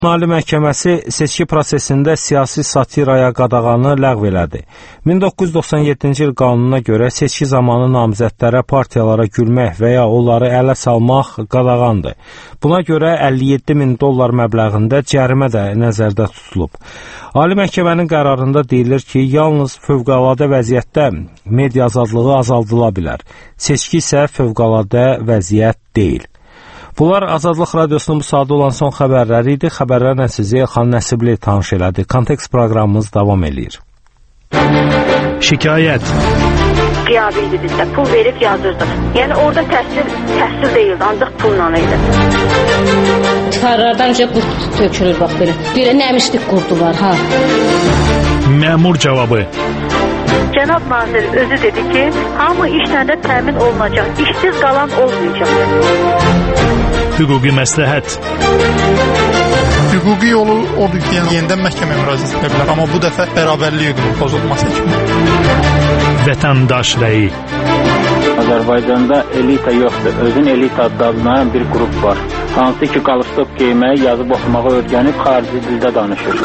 Ali Məhkəməsi seçki prosesində siyasi satiraya qadağanı ləğv elədi. 1997-ci il qanununa görə seçki zamanı namizədlərə, partiyalara gülmək və ya onları ələ salmaq qadağandır. Buna görə $57.000 məbləğində cərimə də nəzərdə tutulub. Ali Məhkəmənin qərarında deyilir ki, yalnız fövqəladə vəziyyətdə media azadlığı azaldıla bilər. Seçki isə fövqəladə vəziyyət deyil. Bunlar Azadlıq Radiosunun bu saatda olan son xəbərləri idi. Xəbərlərlə sizi Elxan Nəsibli tanış elədi. Kontekst proqramımız davam edir. Şikayət. Qiyabi idi bizdə. Pul verib yazırdıq. Yəni orada təhsil deyildi, ancaq pulla idi. Çıxarlardan qurt tökülür bax belə. Deyirə nəmişlik qurdular, ha. Məmur cavabı. Cənab nazir özü dedi ki, hamı işlə də təmin olunacaq, işsiz qalan olmayacaq. Hüquqi məsləhət. Hüquqi yolu odur ki, yenidən məhkəməyə müraciət edə bilər, amma bu dəfə bərabərlik hüququnun pozulması kimi. Vətəndaş rəyi. Azərbaycanda elita yoxdur, özün elita adlanan bir qrup var. Hansı ki, qalstok geyməyi, yazıb oxumağı öyrənib xarici dildə danışır.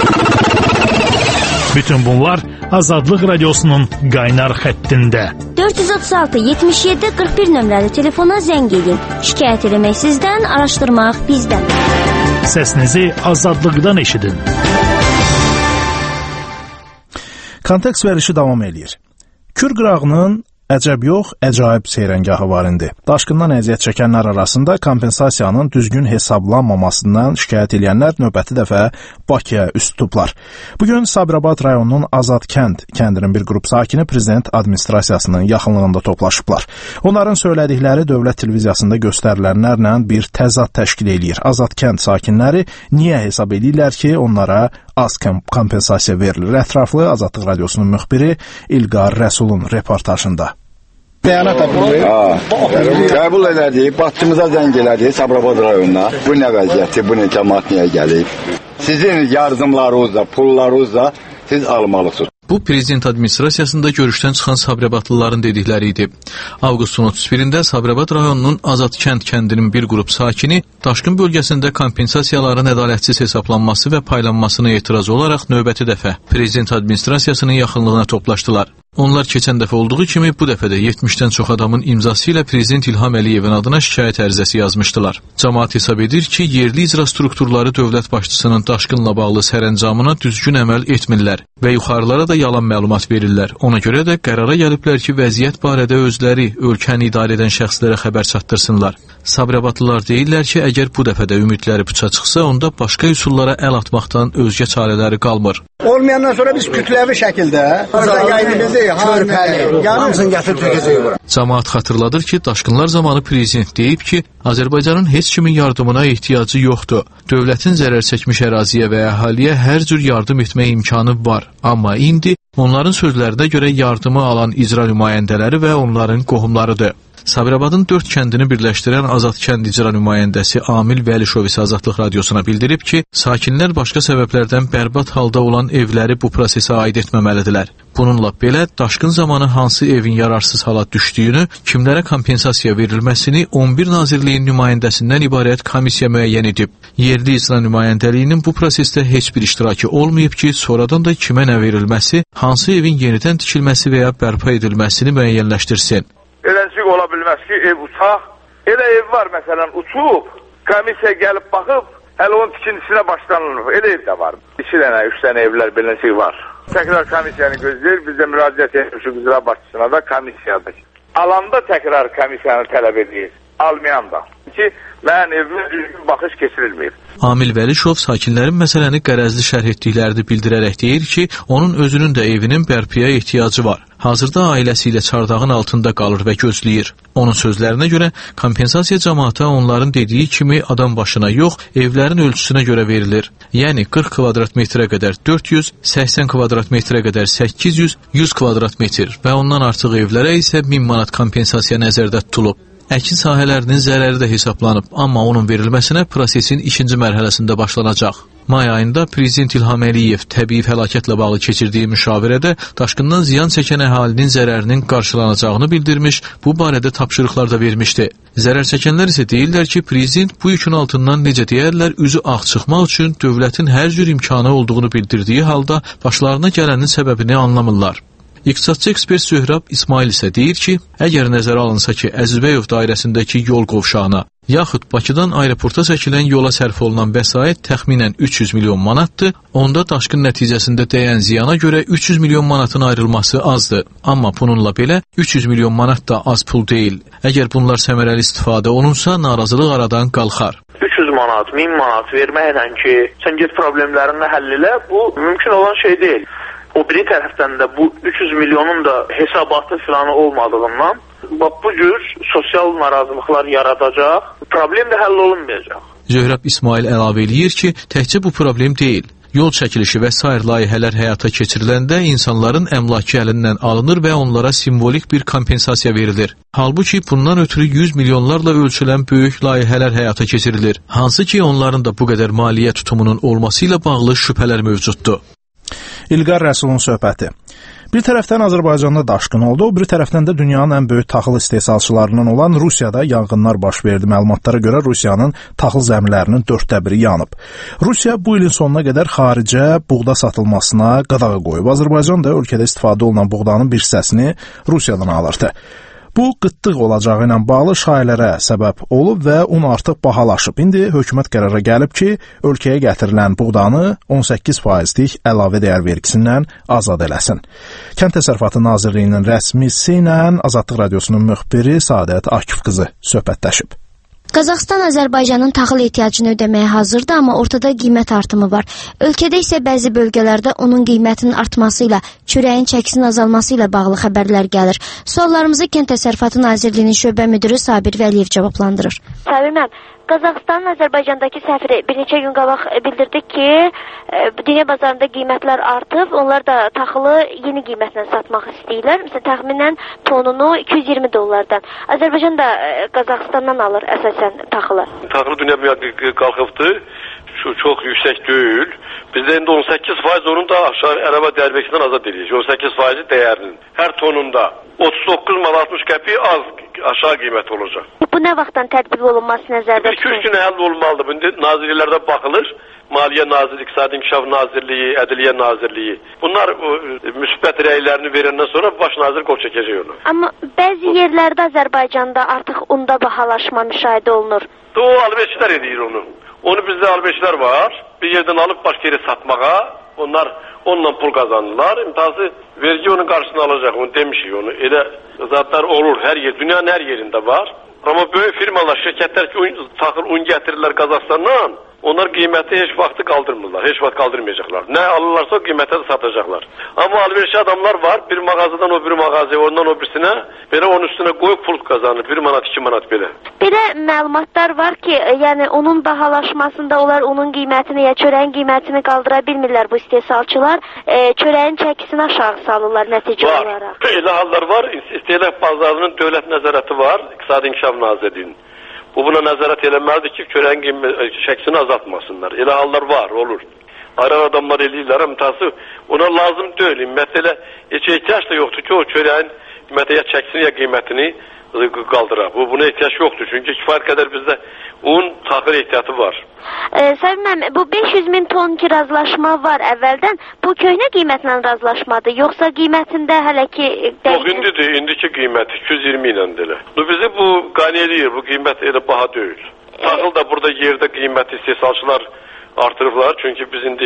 Bütün bunlar Azadlıq Radiosunun qaynar xəttində. 436-77-41 nömrəli telefona zəng edin. Şikayət eləmək sizdən, araşdırmaq bizdən. Səsinizi Azadlıqdan eşidin. Kontekst verişi davam edir. Kür qırağının əcəb yox, əcaib seyrəngahı var indi. Daşqından əziyyət çəkənlər arasında kompensasiyanın düzgün hesablanmamasından şikayət edənlər növbəti dəfə Bakıya üst tutublar. Bugün Sabirabad rayonunun Azad kəndinin bir qrup sakini prezident administrasiyasının yaxınlığında toplaşıblar. Onların söylədikləri dövlət televiziyasında göstərilənlərlə bir təzad təşkil edir. Azad kənd sakinləri niyə hesab edirlər ki, onlara az kompensasiya verilir? Ətraflı Azadlıq Radiosunun müxbiri İlqar Rəsulun reportajında. Bəyanat qəbul elədi, başçımıza zəng elədi, Sabirabad rayonuna. Bu nə vəziyyəti, bu nə cəmaat niyə gəlib? Sizin yardımlarınızla, pullarınızla siz almalısınız. Bu, prezident administrasiyasında görüşdən çıxan Sabirabadlıların dedikləri idi. Avqustun 31-də Sabirabad rayonunun Azad kəndinin bir qrup sakini daşqın bölgəsində kompensasiyaların ədalətsiz hesablanması və paylanmasına etiraz olaraq növbəti dəfə prezident administrasiyasının yaxınlığına toplaşdılar. Onlar keçən dəfə olduğu kimi bu dəfə də 70-dən çox adamın imzası ilə prezident İlham Əliyevin adına şikayət ərizəsi yazmışdılar. Cəmaət hesab edir ki, yerli icra strukturları dövlət başçısının daşqınla bağlı sərəncamına düzgün əməl etmirlər və yuxarılara da yalan məlumat verirlər. Ona görə də qərara gəliblər ki, vəziyyət barədə özləri ölkəni idarə edən şəxslərə xəbər çatdırsınlar. Sabirabadlılar deyirlər ki, əgər bu dəfə də ümidləri puça çıxsa, onda başqa üsullara əl atmaqdan özgə çarələri qalmır. Olmayandan sonra biz kütləvi şəkildə hamısını gətirib tökəcəyik bura. Cəmaət xatırladır ki, daşqınlar zamanı prezident deyib ki, Azərbaycanın heç kimin yardımına ehtiyacı yoxdur. Dövlətin zərər çəkmiş əraziyə və əhaliyə hər cür yardım etmək imkanı var. Amma indi onların sözlərinə görə yardımı alan icra nümayəndələri və onların qohumlarıdır. Sabirabadın 4 kəndini birləşdirən Azad kənd icra nümayəndəsi Amil Vəlişov isə Azadlıq Radiosuna bildirib ki, sakinlər başqa səbəblərdən bərbad halda olan evləri bu prosesə aid etməməlidirlər. Bununla belə daşqın zamanı hansı evin yararsız hala düşdüyünü, kimlərə kompensasiya verilməsini 11 nazirliyin nümayəndəsindən ibarət komissiya müəyyən edib. Yerli icra nümayəndəliyinin bu prosesdə heç bir iştirakı olmayıb ki, sonradan da kimə nə verilməsi, hansı evin yenidən tikilməsi və ya bərpa edilməsini müəyyənləşdirsin. Eləncik ola bilməz ki, ev uçaq. Elə ev var, məsələn, uçub, komissiya gəlib baxıb, hələ onun tikintisinə başlanılır. Elə ev də var. 2 dənə, 3 dənə evlər beləcək var. Təkrar komissiyanı gözləyir, biz də müraciət etmişik icra başçısına da komissiyada. Alanda təkrar komissiyanı tələb edir, almayan da. Ki, mən evimə düzgün baxış keçirilməyib. Amil Vəlişov sakinlərin məsələni qərəzli şərh etdiklərini bildirərək deyir ki, onun özünün də evinin bərpiyə ehtiyacı var. Hazırda ailəsi ilə çardağın altında qalır və gözləyir. Onun sözlərinə görə kompensasiya cəmaata onların dediyi kimi adam başına yox, evlərin ölçüsünə görə verilir. Yəni 40 kvadrat metrə qədər 400, 80 kvadrat metrə qədər 800, 100 kvadrat metr və ondan artıq evlərə isə 1000 manat kompensasiya nəzərdə tutulub. Əkin sahələrinin zərəri də hesablanıb, amma onun verilməsinə prosesin 2-ci mərhələsində başlanacaq. May ayında Prezident İlham Əliyev təbii fəlakətlə bağlı keçirdiyi müşavirədə daşqından ziyan çəkən əhalinin zərərinin qarşılanacağını bildirmiş, bu barədə tapşırıqlar da vermişdi. Zərər çəkənlər isə deyirlər ki, Prezident bu yükün altından necə deyərlər, üzü ağ çıxmaq üçün dövlətin hər cür imkanı olduğunu bildirdiyi halda başlarına gələnin səbəbini anlamırlar. İqtisadçı ekspert Zöhrab İsmail isə deyir ki, əgər nəzərə alınsa ki, Əzizbəyov dairəsindəki yol qovşağına, yaxud Bakıdan aeroporta çəkilən yola sərf olunan vəsait təxminən 300 milyon manatdır, onda daşqın nəticəsində dəyən ziyana görə 300 milyon manatın ayrılması azdır. Amma bununla belə 300 milyon manat da az pul deyil. Əgər bunlar səmərəli istifadə olunsa, narazılıq aradan qalxar. 300 manat, 1000 manat verməklə ki, sən get problemlərini həll elə, bu mümkün olan şey deyil. O biri tərəfdən də bu 300 milyonun da hesabatı filanı olmadığından bu cür sosial narazılıqlar yaradacaq, problem də həll olunmayacaq. Zöhrab İsmail əlavə eləyir ki, təkcə bu problem deyil. Yol çəkilişi və sair layihələr həyata keçiriləndə insanların əmlakı əlindən alınır və onlara simvolik bir kompensasiya verilir. Halbuki bundan ötürü 100 milyonlarla ölçülən böyük layihələr həyata keçirilir. Hansı ki, onların da bu qədər maliyyə tutumunun olması ilə bağlı şübhələr mövcuddur. İlqar Rəsulun söhbəti. Bir tərəfdən Azərbaycanda daşqın oldu, o bir tərəfdən də dünyanın ən böyük taxıl istehsalçılarından olan Rusiyada yanğınlar baş verdi. Məlumatlara görə Rusiyanın taxıl zəmilərinin 1/4 yanıb. Rusiya bu ilin sonuna qədər xaricə buğda satılmasına qadağa qoyub. Azərbaycan da ölkədə istifadə olunan buğdanın bir hissəsini Rusiyadan alırdı. Bu, qıtlıq olacağı ilə bağlı şayələrə səbəb olub və un artıq bahalaşıb. İndi hökumət qərara gəlib ki, ölkəyə gətirilən buğdanı 18%lik əlavə dəyər vergisindən azad eləsin. Kənd Təsərrüfatı Nazirliyinin rəsmisi ilə Azadlıq Radiosunun müxbiri Saadət Akif qızı söhbətləşib. Qazaxıstan Azərbaycanın taxıl ehtiyacını ödəməyə hazırdır, amma ortada qiymət artımı var. Ölkədə isə bəzi bölgələrdə onun qiymətinin artması ilə, çörəyin çəkisinin azalması ilə bağlı xəbərlər gəlir. Suallarımızı Kənd Təsərrüfatı Nazirliyinin şöbə müdürü Sabir Vəliyev cavablandırır. Sabir mənim, Qazaxıstanın Azərbaycandakı səfiri bir neçə gün qabaq bildirdi ki, dünya bazarında qiymətlər artıb, onlar da taxılı yeni qiymətlə satmaq istəyirlər. Məsələn, təxminən tonunu $220. Azərbaycan da Qazaxıstandan alır əsasən taxılı. Taxılı dünya qalxıbdır, çox yüksək deyil. Bizdə indi 18% onun da aşağı əlavə dəyər vergisindən azad edirik. 18% dəyərinin hər tonunda 39 manat 60 qəpik az aşağı qiymət olacaq. Bu nə vaxtdan tətbiq olunması nəzərdə tutulur? 2-3 gün həll olmalıdır. İndi nazirliklərdə baxılır. Maliyyə Nazirliyi, İqtisadi İnkişaf Nazirliyi, Ədliyyə Nazirliyi. Bunlar müsbət rəylərini verəndən sonra baş nazir qol çəkəcək onu. Amma bəzi yerlərdə Azərbaycanda artıq unda bahalaşma müşahidə olunur. O alverçilər edir onu. Onu bizdə alverçilər var. Bir yerdən alıb başqa yerə satmağa. Onlar onunla pul qazanırlar. İmtihası vergi onun qarşısını alacaq. Onu demişik onu. Elə zatlar olur hər yer. Dünyanın hər yerində var. Amma böyük firmalar, şirkətlər ki taxıl un gətirirlər Qazaxıstandan. Onlar qiyməti heç vaxtı qaldırmırlar, heç vaxt qaldırmayacaqlar. Nə alırlarsa o qiymətə də satacaqlar. Amma alverçi adamlar var, bir mağazadan o bir mağazaya, ondan o birisinə, belə onun üstünə qoyub pul qazanır, 1 manat, 2 manat belə. Belə məlumatlar var ki, yəni onun bahalaşmasında onlar onun qiymətini, ya çörəyin qiymətini qaldıra bilmirlər bu istehsalçılar, çörəyin çəkisini aşağı salırlar nəticə olaraq. Elə hallar var, istehlak bazarının dövlət nəzarəti var, İqtisadi İnkişaf Nazirliyinin. Buna nəzarət eləməlidir ki, çörəyin çəkisini azaltmasınlar. Elə hallar var, olur. Aran adamlar eləyirlər, əmtası ona lazım deyil. Ümumiyyətlə, heç ehtiyac da yoxdur ki, o çörəyin ya çəkisini, ya qiymətini qaldırar. Buna ehtiyac yoxdur, çünki kifayət qədər bizdə un, taxıl ehtiyatı var. Səbiməm, bu 500.000 ton ki razılaşma var əvvəldən, bu köhnə qiymətlə razılaşmadır, yoxsa qiymətində hələ ki... Yox, indiki qiymət 220 iləndir elə. Bizi bu qane edir, bu qiymət elə baha deyil. Taxıl da burada yerdə qiyməti istehsalçılar artırıblar, çünki biz indi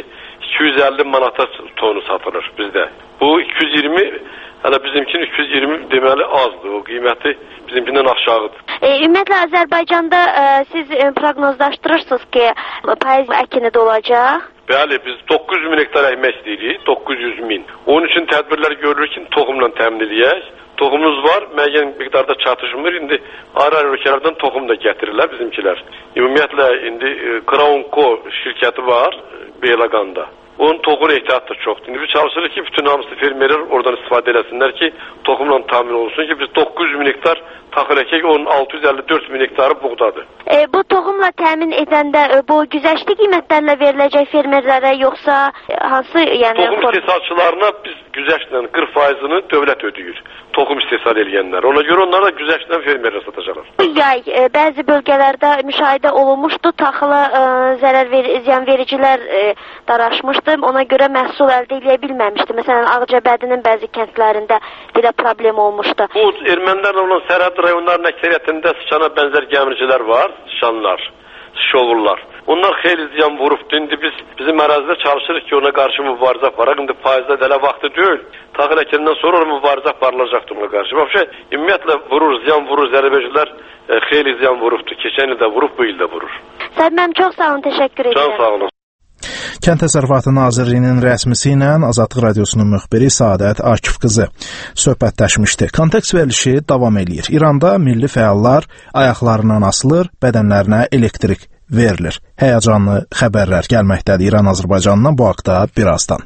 250 manata tonu satılır bizdə. Bu 220, hələ bizimkinin 220 deməli azdır, o qiyməti bizimkindən aşağıdır. Ümumiyyətlə Azərbaycanda siz proqnozlaşdırırsınız ki, payız əkini də olacaq? Bəli, biz 900 min hektar əkmək istəyirik, 900 min. Onun üçün tədbirlər görülür ki, toxumla təmin edək. Toxumumuz var, müəyyən miqdarda çatışmır. İndi ayrı-ayrı ölkələrdən toxum da gətirirlər bizimkilər. Ümumiyyətlə, indi Crown Co şirkəti var Beyləqanda. Onun toxum ehtiyatı da çoxdur. İndi biz çalışırıq ki, bütün hamısı fermerlər oradan istifadə eləsinlər ki, toxumla təmin olsun ki, biz 900 min hektar taxıl əkək, onun 654 min hektarı buğdadır. Bu toxumla təmin edəndə bu güzəştli qiymətlərlə veriləcək fermerlərə yoxsa hansı, yəni toxum istehsalçılarına biz güzəştlə 40%-ni dövlət ödəyir. Toxum istehsal edənlər. Ona görə onlar da güzəştlə fermerlərə satacaqlar. Bu yay bəzi bölgələrdə müşahidə olunmuşdu, taxıla ziyan vericilər daraşmışdı. Ona görə məhsul əldə edə bilməmişdi. Məsələn, Ağcabədinin bəzi kəndlərində belə problem olmuşdu. Bu ermənilərlə olan sərhəd rayonların əksəriyyətində sıçana bənzər gəmiricilər var, sıçanlar, şovullar. Onlar xeyli ziyan vurubdu. İndi biz bizim ərazidə çalışırıq ki, ona qarşı mübarizə aparaq. İndi payızda dələ vaxtı deyil. Taxıl əkəndən sonra mübarizə aparılacaqdır ona qarşı. Ümumiyyətlə vurur, ziyan vurur, zərbəcilər xeyli ziyan vurubdu. Keçən il də vurub, bu il də vurur. Səhət mənim çox sağ olun, təşəkkür edirəm. Can sağ olun. Kənd Təsərrüfatı Nazirliyinin rəsmisi ilə Azadlıq Radiosunun müxbiri Saadət Akif qızı söhbətləşmişdi. Kontekst verilişi davam eləyir. İranda milli fəallar ayaqlarından asılır, bədənlərinə elektrik verilir. Həyəcanlı xəbərlər gəlməkdədir İran-Azərbaycandan bu haqda birazdan.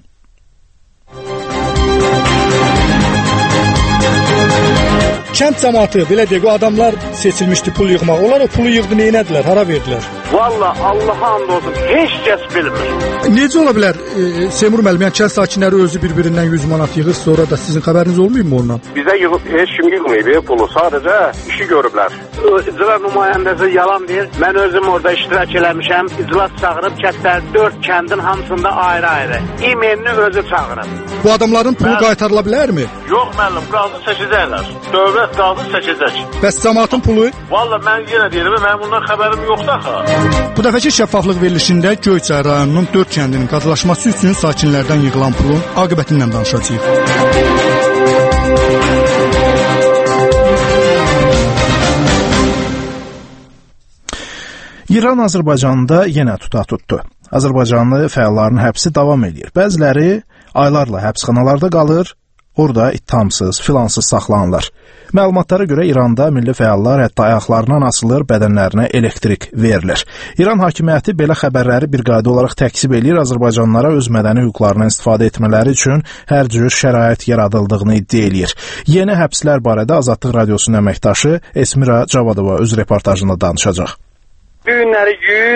Kənd cəmaatı, belə deyək, o adamlar seçilmişdi pul yığmaq. Onlar o pulu yığdı, neynədilər, hara verdilər? Valla Allah'a and olsun, heç kəs bilmir. Necə ola bilər, Seymur müəllim, yəni kənd sakinləri özü bir-birindən 100 manat yığır, sonra da sizin xəbəriniz olmayıb mı ondan? Bizə heç kim yığmayıb pulu, sadəcə işi görüblər. İcra nümayəndəsi yalan deyir, mən özüm orada iştirak eləmişəm, iclas çağırıb kəndlər 4 kəndin hamısında ayrı-ayrı. İmenini özü çağırıb. Bu adamların pulu qaytarıla bilərmi? Yox müəllim, qaldı çəkəcəklər. Dövlət qaldı çəkəcək. Bəs cəmaatın pulu? Valla mən yenə deyirəm, mənim bundan xəbərim yoxdur axı. Bu dəfəki şəffaflıq verilişində Göyçay rayonunun 4 kəndinin qazılaşması üçün sakinlərdən yığılan pulun aqibətindən danışacağıq. İran Azərbaycanda yenə tutdu. Azərbaycanlı fəalların həbsi davam edir. Bəziləri aylarla həbsxanalarda qalır, orada ittihamsız, filansız saxlanırlar. Məlumatlara görə İranda milli fəallar hətta ayaqlarından asılır, bədənlərinə elektrik verilir. İran hakimiyyəti belə xəbərləri bir qayda olaraq təksib eləyir, Azərbaycanlılara öz mədəni hüquqlarından istifadə etmələri üçün hər cür şərait yaradıldığını iddia eləyir. Yeni həbslər barədə Azadlıq Radiosunun əməkdaşı Esmira Cavadova öz reportajında danışacaq. Bu günləri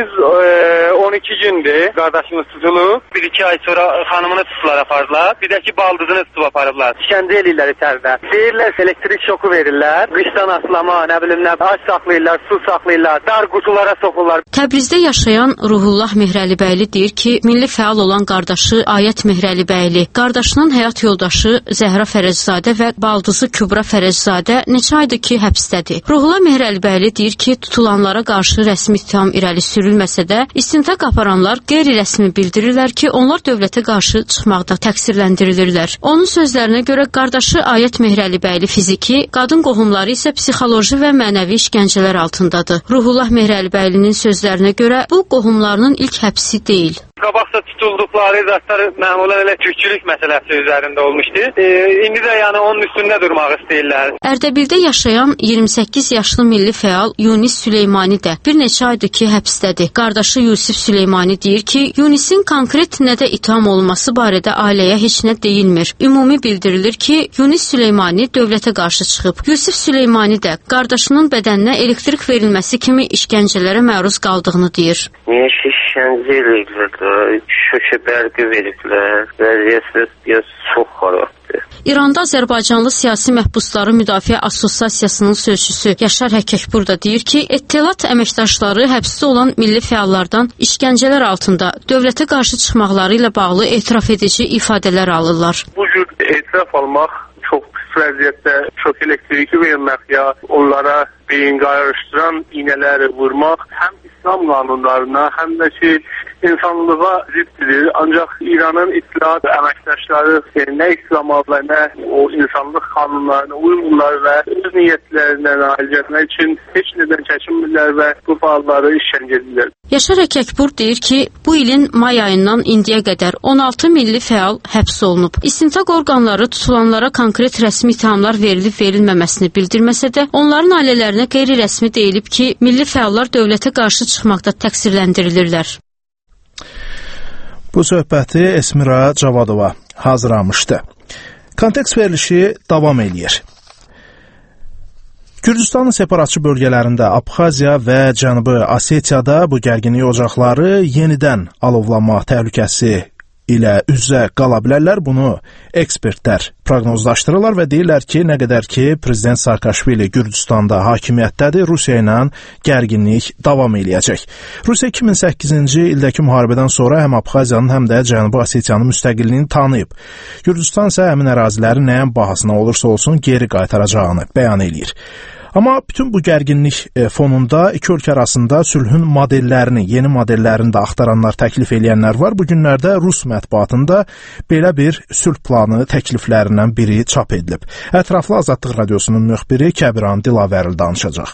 112 gündür qardaşımız tutulub. 1-2 ay sonra xanımını tutdular, apardılar. Bir də ki, baldızını tutub aparıblar. İşkəncə eləyirlər içəridə. Deyirlər, elektrik şoku verirlər. Qışdan aslama, nə bilim nə, aç saxlayırlar, su saxlayırlar, dar qutulara soxurlar. Təbrizdə yaşayan Ruhullah Mehrəlibəyli deyir ki, milli fəal olan qardaşı Ayət Mehrəlibəyli, qardaşının həyat yoldaşı Zəhra Fərəzzadə və baldızı Kübra Fərəzzadə neçə aydır ki, həbsdədir. Ruhullah Mehrəlibəyli deyir ki, tutulanlara qarşı rəsmi ittiham irəli sürülməsə də, istintaq aparanlar qeyri-rəsmi bildirirlər ki, onlar dövlətə qarşı çıxmaqda təqsirləndirilirlər. Onun sözlərinə görə qardaşı Ayət Mehrəlibəyli fiziki, qadın qohumları isə psixoloji və mənəvi işgəncələr altındadır. Ruhullah Mehrəlibəylinin sözlərinə görə bu qohumlarının ilk həbsi deyil. Qabaqda tutulduqları zatlar məmulan elə türkçülük məsələsi üzərində olmuşdu. İndi də yəni onun üstündə durmaq istəyirlər. Ərdəbildə yaşayan 28 yaşlı milli fəal Yunis Süleymani də bir neçə aydır ki, həbsdədir. Qardaşı Yusif Süleymani deyir ki, Yunisin konkret nədə itham olunması barədə ailəyə heç nə deyilmir. Ümumi bildirilir ki, Yunis Süleymani dövlətə qarşı çıxıb. Yusif Süleymani də qardaşının bədəninə elektrik verilməsi kimi işgəncələrə məruz qaldığını deyir. İşgəncə eləyirlər, şökə bərqi veriblər, vəziyyətsiz biraz çox xarabdır. İranda Azərbaycanlı siyasi məhbusları müdafiə assosiasiyasının sözçüsü Yaşar Həkəkbur da deyir ki, ettilat əməkdaşları həbsdə olan milli fəallardan işgəncələr altında dövlətə qarşı çıxmaqları ilə bağlı etiraf edici ifadələr alırlar. Bu cür etiraf almaq çox pis vəziyyətdə, çox elektriki vermək ya onlara beyin qarışdıran iynələri vurmaq həm İslam qanunlarına, həm də ki, insanlığa ziddir. Ancaq İranın ittilat əməkdaşları nə İslam adla, nə o insanlıq qanunlarına uymurlar və öz niyyətlərinə nail etmək üçün heç nədən çəkinmirlər və bu fəalları işgəncə edirlər. Yaşar Həkəkbur deyir ki, bu ilin may ayından indiyə qədər 16 milli fəal həbs olunub. İstintaq orqanları tutulanlara konkret rəsmi ittihamlar verilib-verilməməsini bildirməsə də, onların ailələrinə qeyri-rəsmi deyilib ki, milli fəallar dövlətə qarşı çıxmaqda təqsirləndirilirlər. Bu söhbəti Esmira Cavadova hazırlamışdı. Kontekst verilişi davam eləyir. Gürcüstanın separatçı bölgələrində Abxaziya və Cənubi Osetiyada bu gərginlik ocaqları yenidən alovlanma təhlükəsi ilə üz-üzə qala bilərlər. Bunu ekspertlər proqnozlaşdırırlar və deyirlər ki, nə qədər ki, Prezident Saakashvili Gürcüstanda hakimiyyətdədir, Rusiya ilə gərginlik davam eləyəcək. Rusiya 2008-ci ildəki müharibədən sonra həm Abxaziyanın, həm də Cənubi Osetiyanın müstəqilliyini tanıyıb. Gürcüstan isə həmin əraziləri nəyin bahasına olursa olsun geri qaytaracağını bəyan eləyir. Amma bütün bu gərginlik fonunda iki ölkə arasında sülhün modellərini, yeni modellərini də axtaranlar, təklif edənlər var. Bu günlərdə Rus mətbuatında belə bir sülh planı təkliflərindən biri çap edilib. Ətraflı Azadlıq Radiosunun müxbiri Kəbiran Dilavərli danışacaq.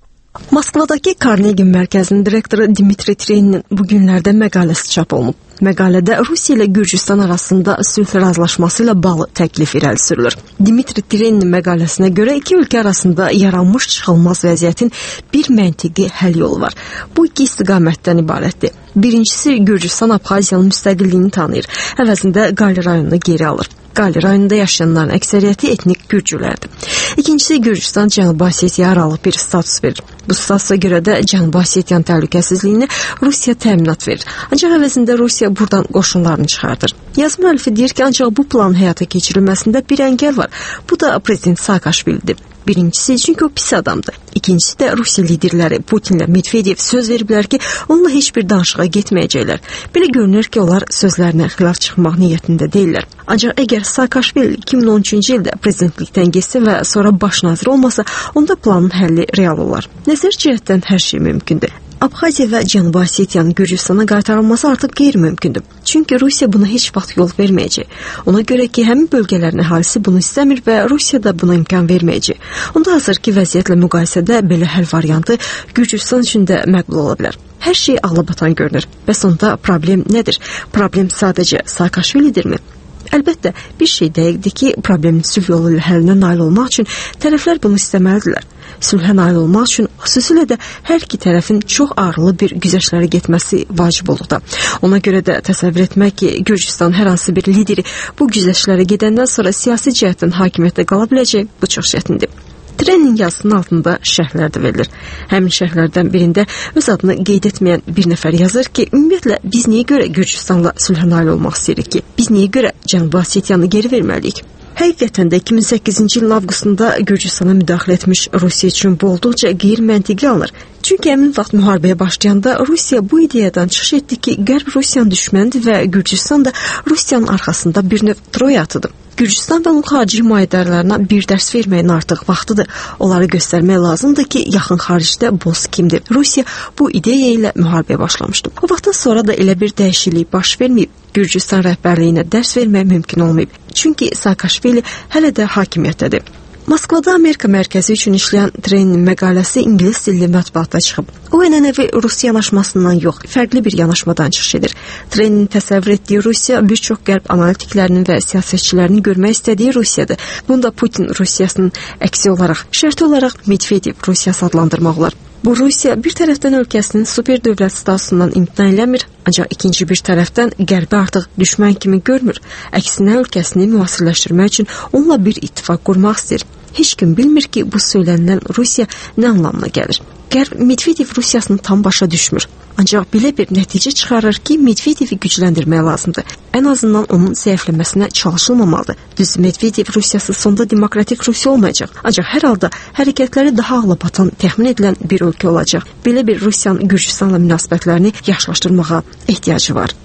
Moskvadakı Carnegie mərkəzinin direktoru Dmitri Trenin bu günlərdə məqaləsi çap olunub. Məqalədə Rusiya ilə Gürcüstan arasında sülh razılaşması ilə bağlı təklif irəli sürülür. Dmitri Trenin məqaləsinə görə iki ölkə arasında yaranmış çıxılmaz vəziyyətin bir məntiqi həll yolu var. Bu iki istiqamətdən ibarətdir. Birincisi, Gürcüstan Abxaziyanın müstəqilliyini tanıyır, əvəzində Qali rayonunu geri alır. Qali rayonunda yaşayanların əksəriyyəti etnik gürcülərdir. İkincisi, Gürcüstan Cənubi Osetiyaya aralıq bir status verir. Bu statusa görə də Cənubi Osetiyanın təhlükəsizliyini Rusiya təminat verir. Ancaq əvəzində Rusiya buradan qoşunlarını çıxardır. Yazma müəllifi deyir ki, ancaq bu planın həyata keçirilməsində bir əngəl var. Bu da Prezident Saakashvilidir. Birincisi, çünki o pis adamdır. İkincisi də Rusiya liderləri Putinlə Medvedev söz veriblər ki, onunla heç bir danışığa getməyəcəklər. Belə görünür ki, onlar sözlərinə xilaf çıxmaq niyyətində deyirlər. Ancaq əgər Saakashvili 2013-cü ildə prezidentlikdən getsə və sonra baş nazir olmasa, onda planın həlli real olar. Nəzər cəhətdən hər şey mümkündür. Abxaziya və Cənubi Osetiyanın Gürcüstana qaytarılması artıq qeyri-mümkündür. Çünki Rusiya buna heç vaxt yol verməyəcək. Ona görə ki, həmin bölgələrin əhalisi bunu istəmir və Rusiya da buna imkan verməyəcək. Onda hazırki vəziyyətlə müqayisədə belə həll variantı Gürcüstan üçün də məqbul ola bilər. Hər şey ağlabatan görünür. Bəs onda problem nədir? Problem sadəcə Saakashvilidirmi? Əlbəttə, bir şey dəqiqdir ki, problemin sülh yolu ilə həllinə nail olmaq üçün tərəflər bunu istəməlidirlər. Sülhə nail olmaq üçün xüsusilə də hər iki tərəfin çox ağrılı bir güzəştlərə getməsi vacib olduqda. Ona görə də təsəvvür etmək ki, Gürcüstan hər hansı bir lideri bu güzəştlərə gedəndən sonra siyasi cəhətdən hakimiyyətdə qala biləcək, bu çox çətindir. Trenin yazısının altında şərhlər də verilir. Həmin şərhlərdən birində öz adını qeyd etməyən bir nəfər yazır ki, ümumiyyətlə biz niyə görə Gürcüstanla sülhə nail olmaq istəyirik ki? Biz niyə görə Cənubi Osetiyanı geri verməliyik? Həqiqətən də 2008-ci ilin avqustunda Gürcüstana müdaxilə etmiş Rusiya üçün bu olduqca qeyri-məntiqi alınır. Çünki həmin vaxt müharibəyə başlayanda Rusiya bu ideyadan çıxış etdi ki, Qərb Rusiyanın düşmənidir və Gürcüstan da Rusiyanın arxasında bir növ Troya atıdır. Gürcüstan və onun xarici himayədarlarına bir dərs verməyin artıq vaxtıdır. Onları göstərmək lazımdır ki, yaxın xaricdə boss kimdir. Rusiya bu ideya ilə müharibəyə başlamışdı. O vaxtdan sonra da elə bir dəyişiklik baş verməyib. Gürcüstan rəhbərliyinə dərs vermək mümkün olmayıb. Çünki Saakashvili hələ də hakimiyyətdədir. Moskvada Amerika mərkəzi üçün işləyən Trenin məqaləsi ingilis dilli mətbuatda çıxıb. O ənənəvi Rus yanaşmasından yox, fərqli bir yanaşmadan çıxış edir. Trenin təsəvvür etdiyi Rusiya bir çox qərb analitiklərinin və siyasətçilərinin görmək istədiyi Rusiyadır. Bunda Putin Rusiyasının əksi olaraq, şərti olaraq Medvedev Rusiyası adlandırmaq olar. Bu Rusiya bir tərəfdən ölkəsinin super dövlət statusundan imtina eləmir, ancaq ikinci bir tərəfdən Qərbi artıq düşmən kimi görmür. Əksinə ölkəsini müasirləşdirmək üçün onunla bir ittifaq qurmaq istəyir. Heç kim bilmir ki, bu söylənilən Rusiya nə anlamına gəlir. Qərb Medvedev Rusiyasını tam başa düşmür. Ancaq belə bir nəticə çıxarır ki, Medvedevi gücləndirmək lazımdır. Ən azından onun zəifləməsinə çalışılmamalıdır. Düz Medvedev Rusiyası sonda demokratik Rusiya olmayacaq. Ancaq hər halda hərəkətləri daha ağlabatan təxmin edilən bir ölkə olacaq. Belə bir Rusiyanın Gürcüstanla münasibətlərini yaxşılaşdırmağa ehtiyacı var.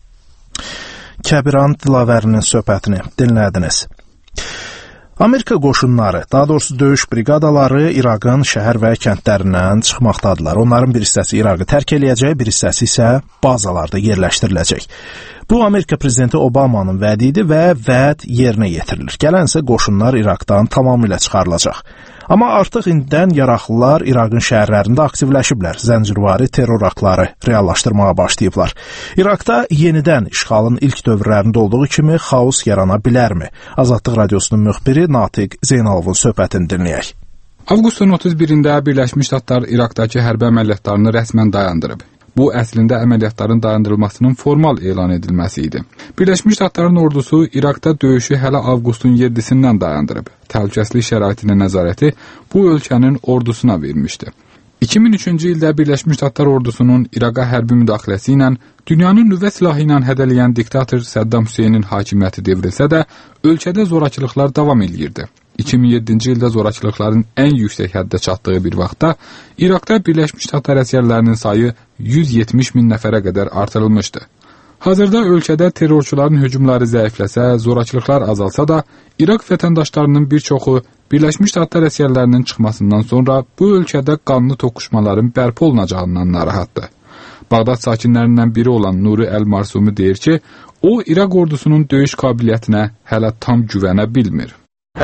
Kəbiran Dilavərinin söhbətini dinlədiniz. Amerika qoşunları, daha doğrusu döyüş briqadaları İraqın şəhər və kəndlərindən çıxmaqdadırlar. Onların bir hissəsi İraqı tərk eləyəcək, bir hissəsi isə bazalarda yerləşdiriləcək. Bu, Amerika prezidenti Obamanın vədi idi və vəd yerinə yetirilir. Gələn isə qoşunlar İraqdan tamamilə çıxarılacaq. Amma artıq indidən yaraqlılar İraqın şəhərlərində aktivləşiblər, zəncirvari terror aktları reallaşdırmağa başlayıblar. İraqda yenidən işğalın ilk dövrlərində olduğu kimi xaos yarana bilərmi? Azadlıq Radiosunun müxbiri Natiq Zeynalovun söhbətini dinləyək. Avqustun 31-də Birləşmiş Ştatlar İraqdakı hərbi əməliyyatlarını rəsmən dayandırıb. Bu əslində əməliyyatların dayandırılmasının formal elan edilməsi idi. Birləşmiş Ştatların ordusu İraqda döyüşü hələ avqustun 7-sindən dayandırıb. Təhlükəsizlik şəraitinin nəzarəti bu ölkənin ordusuna verilmişdi. 2003-cü ildə Birləşmiş Ştatlar ordusunun İraqa hərbi müdaxiləsi ilə dünyanın nüvə silahı ilə hədələyən diktator Səddam Hüseynin hakimiyyəti devrilsə də, ölkədə zorakılıqlar davam edirdi. 2007-ci ildə zorakılıqların ən yüksək həddə çatdığı bir vaxtda İraqda Birləşmiş Ştatlar əsgərlərinin sayı 170 min nəfərə qədər artırılmışdı. Hazırda ölkədə terrorçuların hücumları zəifləsə, zorakılıqlar azalsa da, İraq vətəndaşlarının bir çoxu Birləşmiş Ştatlar əsgərlərinin çıxmasından sonra bu ölkədə qanlı toqquşmaların bərpa olunacağından narahatdır. Bağdad sakinlərindən biri olan Nuri Əl-Marsumi deyir ki, o İraq ordusunun döyüş qabiliyyətinə hələ tam güvənə bilmir.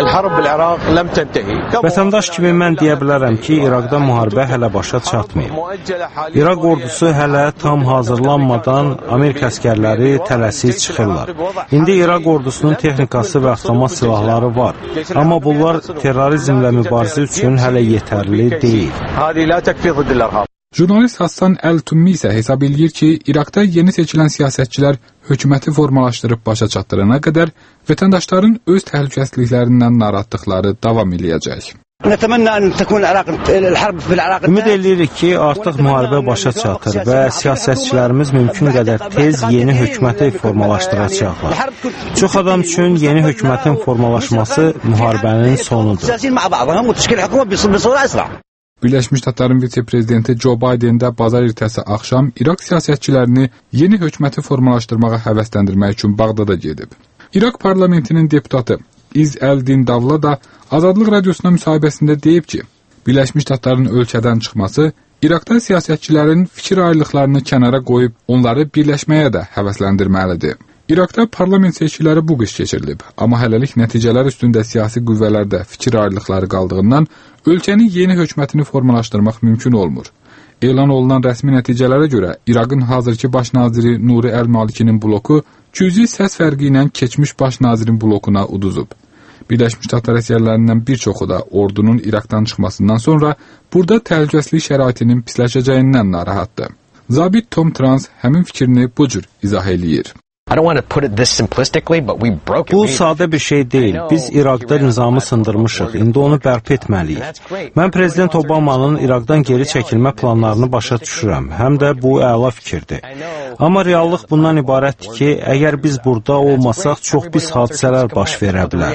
Vətəndaş kimi mən deyə bilərəm ki, İraqda müharibə hələ başa çatmayıb. İraq ordusu hələ tam hazırlanmadan Amerika əsgərləri tələsik çıxırlar. İndi İraq ordusunun texnikası və avtomat silahları var. Amma bunlar terrorizmlə mübarizə üçün hələ yetərli deyil. Jurnalist Hassan Əl-Tummi isə hesab edir ki, İraqda yeni seçilən siyasətçilər hökuməti formalaşdırıb başa çatdırana qədər vətəndaşların öz təhlükəsizliklərindən narahatlıqları davam eləyəcək. Ümid edirik ki, artıq müharibə başa çatır və siyasətçilərimiz mümkün qədər tez yeni hökuməti formalaşdıracaqlar. Çox adam üçün yeni hökumətin formalaşması müharibənin sonudur. Birləşmiş Ştatların vitse-prezidenti Joe Biden də bazar ertəsi axşam İraq siyasətçilərini yeni hökuməti formalaşdırmağa həvəsləndirmək üçün Bağdada gedib. İraq parlamentinin deputatı İz Əl-Din Davla da Azadlıq radiosuna müsahibəsində deyib ki, Birləşmiş Ştatların ölkədən çıxması İraqda siyasətçilərin fikir ayrılıqlarını kənara qoyub onları birləşməyə də həvəsləndirməlidir. İraqda parlament seçkiləri bu qış keçirilib, amma hələlik nəticələr üstündə siyasi qüvvələrdə fikir ayrılıqları qaldığından ölkənin yeni hökumətini formalaşdırmaq mümkün olmur. Elan olunan rəsmi nəticələrə görə İraqın hazırki baş naziri Nuri Əl-Malikinin bloku cüzi səs fərqi ilə keçmiş baş nazirin blokuna uduzub. Birləşmiş Ştatlar əsgərlərindən bir çoxu da ordunun İraqdan çıxmasından sonra burada təhlükəsizlik şəraitinin pisləşəcəyindən narahatdır. Zabit Tom Trans həmin fikrini bu cür izah eləyir. Bu sadə bir şey deyil. Biz İraqda nizamı sındırmışıq. İndi onu bərpa etməliyik. Mən Prezident Obamanın İraqdan geri çəkilmə planlarını başa düşürəm. Həm də bu əla fikirdir. Amma reallıq bundan ibarətdir ki, əgər biz burada olmasaq, çox pis hadisələr baş verə bilər.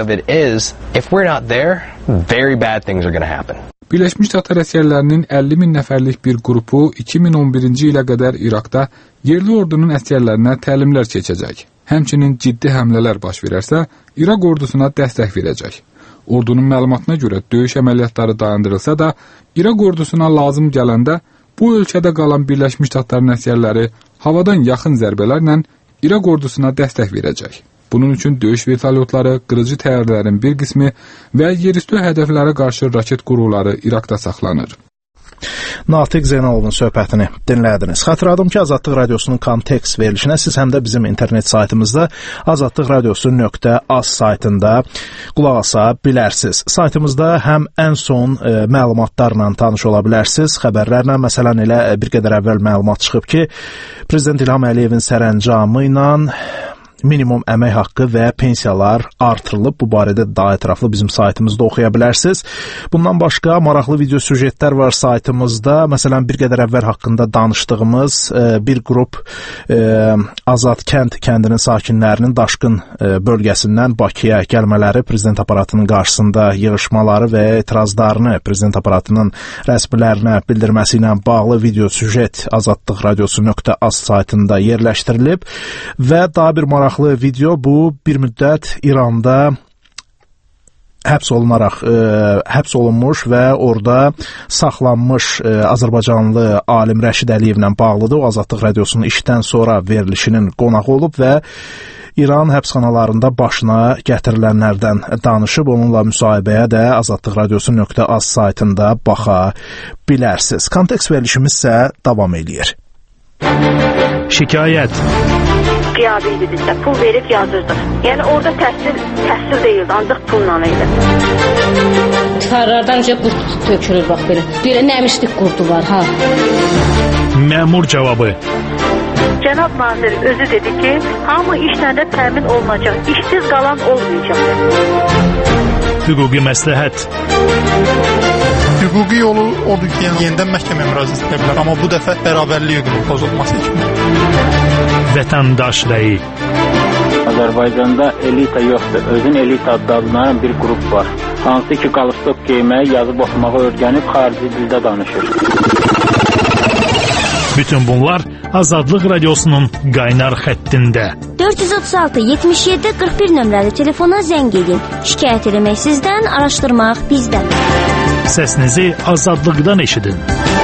Birləşmiş Ştatlar əsgərlərinin 50 min nəfərlik bir qrupu 2011-ci ilə qədər İraqda yerli ordunun əsgərlərinə təlimlər keçəcək. Həmçinin ciddi həmlələr baş verərsə, İraq ordusuna dəstək verəcək. Ordunun məlumatına görə döyüş əməliyyatları dayandırılsa da, İraq ordusuna lazım gələndə bu ölkədə qalan Birləşmiş Ştatların əsgərləri havadan yaxın zərbələrlə İraq ordusuna dəstək verəcək. Bunun üçün döyüş vertolyotları, qırıcı təyyarələrin bir qismi və yerüstü hədəflərə qarşı raket qurğuları İraqda saxlanır. Natiq Zeynalovun söhbətini dinlədiniz. Xatırladım ki, Azadlıq Radiosunun kontekst verilişinə siz həm də bizim internet saytımızda azadlıqradiosu.az saytında qulaq asa bilərsiniz. Saytımızda həm ən son məlumatlarla tanış ola bilərsiniz, xəbərlərlə. Məsələn, elə bir qədər əvvəl məlumat çıxıb ki, Prezident İlham Əliyevin sərəncamı ilə minimum əmək haqqı və pensiyalar artırılıb. Bu barədə daha ətraflı bizim saytımızda oxuya bilərsiniz. Bundan başqa maraqlı video süjetlər var saytımızda. Məsələn, bir qədər əvvəl haqqında danışdığımız bir qrup Azad kəndinin sakinlərinin Daşqın bölgəsindən Bakıya gəlmələri, prezident aparatının qarşısında yığışmaları və etirazlarını prezident aparatının rəsmilərinə bildirməsi ilə bağlı video süjet azadlıqradiosu.az saytında yerləşdirilib və daha bir maraqlı video bu bir müddət İranda həbs olunmuş və orada saxlanmış Azərbaycanlı alim Rəşid Əliyevlə bağlıdır. O Azadlıq Radiosunun işdən sonra verilişinin qonağı olub və İran həbsxanalarında başına gətirilənlərdən danışıb. Onunla müsahibəyə də azadlıqradiosu.az saytında baxa bilərsiniz. Kontekst verilişimiz isə davam eləyir. Şikayət qiyabi idi. Pul verib yazırdı. Yəni orada təhsil deyildi, ancaq pulla idi. Tıxarlardan önce qurd tökülür bax belə. Deyirlər nəmişlik qurdu var ha. Məmur cavabı. Cənab nazir özü dedi ki, hamı işlə də təmin olunacaq, işsiz qalan olmayacaq. Hüquqi məsləhət. Hüquqi yolu odur ki, yenidən məhkəməyə müraciət edə bilər, amma bu dəfə bərabərlik hüququnun pozulması kimi. Vətəndaş rəyi. Azərbaycanda elita yoxdur. Özün elita adlanan bir qrup var. Hansı ki, qalstok geyməyi, yazıb oxumağı öyrənib xarici dildə danışır. Bütün bunlar Azadlıq Radiosunun qaynar xəttində. 436-77-41 nömrəli telefona zəng edin. Şikayət eləmək sizdən, araşdırmaq bizdən. Səsinizi Azadlıqdan eşidin.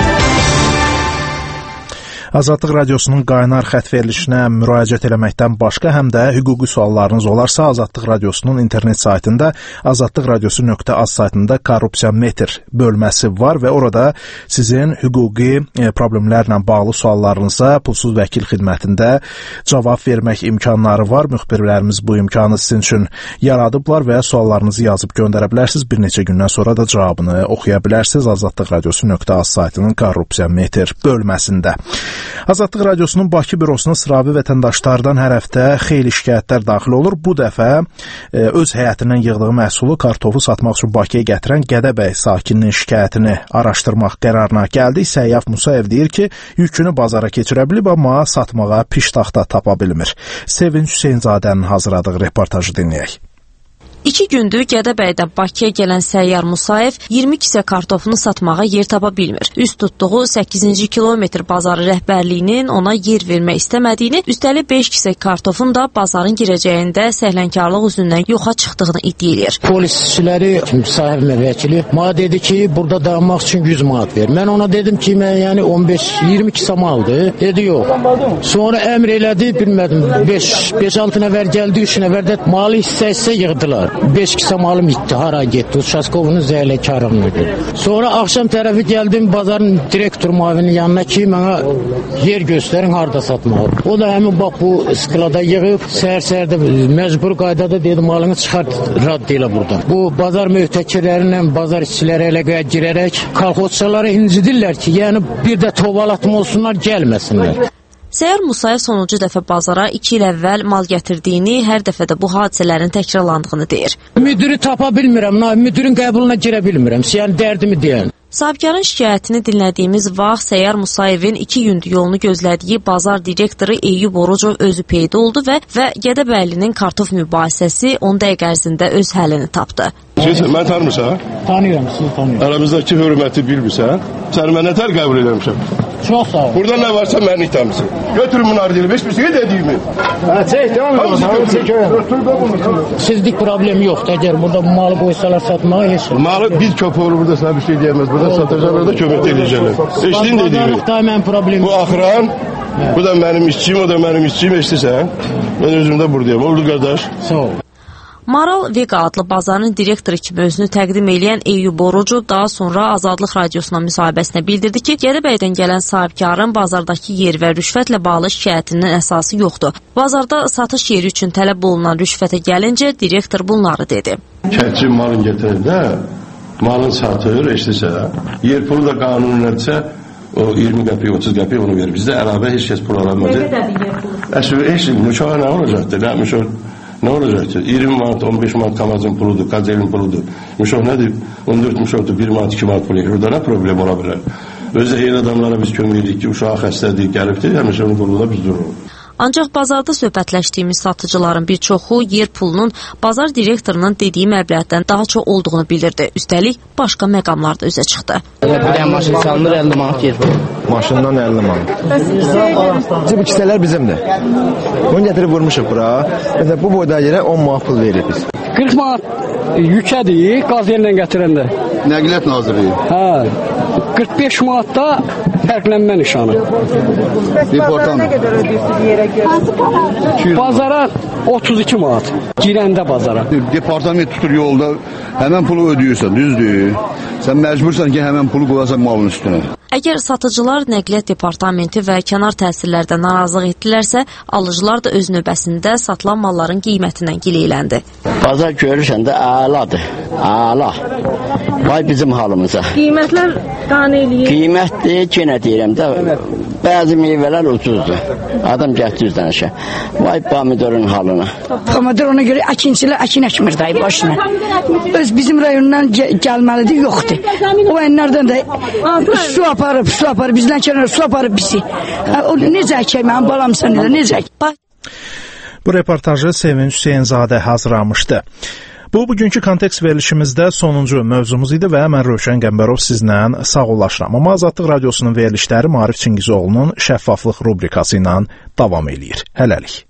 Azadlıq Radiosunun qaynar xətt verilişinə müraciət eləməkdən başqa həm də hüquqi suallarınız olarsa Azadlıq Radiosunun internet saytında azadlıqradiosu.az saytında korrupsiya metr bölməsi var və orada sizin hüquqi problemlərlə bağlı suallarınıza pulsuz vəkil xidmətində cavab vermək imkanları var. Müxbirlərimiz bu imkanı sizin üçün yaradıblar və suallarınızı yazıb göndərə bilərsiniz. Bir neçə gündən sonra da cavabını oxuya bilərsiniz azadlıqradiosu.az saytının korrupsiya metr bölməsində. Azadlıq Radiosunun Bakı bürosuna sıravi vətəndaşlardan hər həftə xeyli şikayətlər daxil olur. Bu dəfə öz həyətindən yığdığı məhsulu kartofu satmaq üçün Bakıya gətirən Gədəbəy sakininin şikayətini araşdırmaq qərarına gəldi. Səyyaf Musayev deyir ki, yükünü bazara keçirə bilib, amma satmağa piştaxta tapa bilmir. Sevinç Hüseynzadənin hazırladığı reportajı dinləyək. 2 gündür Gədəbəydən Bakıya gələn Səyyar Musayev 20 kisə kartofunu satmağa yer tapa bilmir. Üst tutduğu 8-ci kilometr bazarı rəhbərliyinin ona yer vermək istəmədiyini, üstəlik 5 kisə kartofun da bazarın girəcəyində səhlənkarlıq üzündən yoxa çıxdığını iddia edir. Polis işçiləri, sahib vəkili mənə dedi ki, burada dayanmaq üçün 100 manat ver. Mən ona dedim ki, mən yəni 15-20 kisə maldır. Dedi, yox. Sonra əmr elədi, bilmədim, 5-6 nəfər gəldi, 3 nəfər də malı hissə yığdılar. 5 kisə malım itdi, hara getdi, Uçaskovunun zəhləkarını. Sonra axşam tərəfi gəldim bazarın direktor müavinin yanına ki, mənə yer göstərin, harada satmağı. O da həmin bax bu sklada yığıb, səhər-səhərdə məcbur qaydada dedi, malını çıxart, radd elə buradan. Bu bazar mühtəkirlərinlə bazar işçiləri əlaqəyə girərək kolxozçuları incidirlər ki, yəni bir də tovalatma olsunlar, gəlməsinlər. Səyyar Musayev sonuncu dəfə bazara 2 il əvvəl mal gətirdiyini, hər dəfə də bu hadisələrin təkrarlandığını deyir. Müdürü tapa bilmirəm, müdürün qəbuluna girə bilmirəm, yəni dərdimi deyən. Sahibkarın şikayətini dinlədiyimiz vaxt Səyyar Musayevin 2 gündür yolunu gözlədiyi bazar direktoru Eyyub Orucov özü peyda oldu və Gədəbəylinin kartof mübahisəsi 10 dəqiqə ərzində öz həllini tapdı. Mən tanımırsan? Tanıyıram, sizi tanıyıram. Aramızdakı hörməti bilmirsən? Sən mənə tər qəbul eləmişəm. Çox sağ ol. Burada nə varsa məni itəmsin. Götürün bunları deyilib, heç bir şey dediyimi. Çək, devam edin. Sizlik problem yoxdur. Əgər burada malı qoysalar satmağa heç şey. Malı biz köpüğünü burada sana bir şey deyəməz. Burada satacaqlar da köməkdə eləyəcəklər. Eşdin dediyimi. Bu axıran, bu da mənim işçiyim, o da mənim işçiyim, eşdirsən. Mən özümdə buradayım. Oldu qardaş. Sağ ol. Maral Vega adlı bazarın direktoru kimi özünü təqdim edən Eyyub Orucov daha sonra Azadlıq Radiosuna müsahibəsinə bildirdi ki, Gədəbəydən gələn sahibkarın bazardakı yer və rüşvətlə bağlı şikayətinin əsası yoxdur. Bazarda satış yeri üçün tələb olunan rüşvətə gəlincə direktor bunları dedi. Kətçi malın gətirəndə malın satır, eşdirsə, yer pulu da qanun nədirsə, o 20 qəpik, 30 qəpik onu verir. Bizdə əlavə heç kəs pul alamadı. Heç müşahə nə olacaqdır? Nə olacaqdır? 20 manat, 15 manat kamazın puludur, qazelin puludur. Müşah nədir? 14 müşahdır, 1 manat, 2 manat pulu. Orada nə problem ola bilər? Özdə eyni adamlara biz kömək edirik ki, uşağı xəstədir, gəlibdir, həmişə onun pulunda biz dururuq. Ancaq bazarda söhbətləşdiyimiz satıcıların bir çoxu yer pulunun bazar direktorunun dediyi məbləğdən daha çox olduğunu bildirdi. Üstəlik, başqa məqamlar da üzə çıxdı. Bir dənə maşın salınır, 50 manat yer pulu. Maşından 50 manat. Bu kisələr bizimdir. Bunu gətirib vurmuşuq bura. Məsələn, bu boyda yerə 10 manat pul veririk biz. 40 manat yükədir, qaz yerlə gətirəndə. Nəqliyyat naziri. Hə. 45 manat da fərqlənmə nişanı. Departament. Nə qədər ödəyirsiniz yerə görə? Bazara 32 manat. Girəndə bazara. Departament tutur yolda, həmən pulu ödəyirsən, düzdür. Sən məcbursan ki, həmən pulu qoyasan malın üstünə. Əgər satıcılar Nəqliyyat Departamenti və kənar təsirlərdən narazılıq etdilərsə, alıcılar da öz növbəsində satılan malların qiymətindən gileyləndi. Bazar görürsən də əladır, əla. Vay bizim halımıza. Qiymətlər qane eləyir. Qiymətdir, yenə deyirəm də, bəzi meyvələr ucuzdur. Adam gətirir danışa. Vay pomidorun halına. Pomidor ona görə əkinçilər əkin əkmir dayı başına. Öz bizim rayondan gəlməlidir, yoxdur. O ənlərdən də su aparıb, bizdən kənar su aparıb bizi. O necə əkək, mənim balam sənə necə əkək? Bu reportajı Sevinç Hüseynzadə hazırlamışdı. Bu, bugünkü kontekst verilişimizdə sonuncu mövzumuz idi və mən Rövşən Qəmbərov sizlə sağollaşıram. Amma Azadlıq Radiosunun verilişləri Maarif Çingizoğlu'nun şəffaflıq rubrikası ilə davam eləyir. Hələlik.